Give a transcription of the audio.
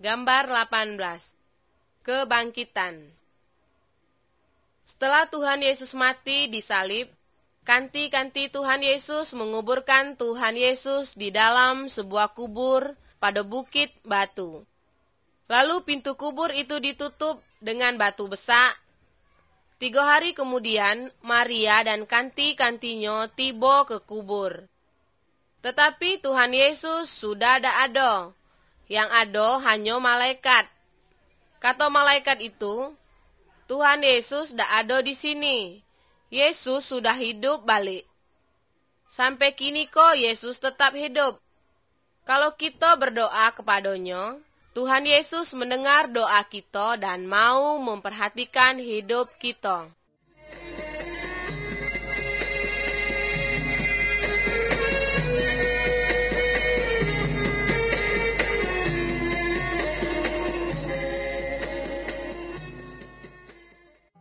Gambar 18. Kebangkitan. Setelah Tuhan Yesus mati di salib, kanti-kanti Tuhan Yesus menguburkan Tuhan Yesus di dalam sebuah kubur pada bukit batu. Lalu pintu kubur itu ditutup dengan batu besak. 3 hari kemudian, Maria dan kanti-kantinya tiba ke kubur. Tetapi Tuhan Yesus sudah tidak ada. Yang ada hanya malaikat. Kata malaikat itu, Tuhan Yesus tidak ada di sini. Yesus sudah hidup balik. Sampai kini kok Yesus tetap hidup. Kalau kita berdoa kepadanya, Tuhan Yesus mendengar doa kita dan mau memperhatikan hidup kita.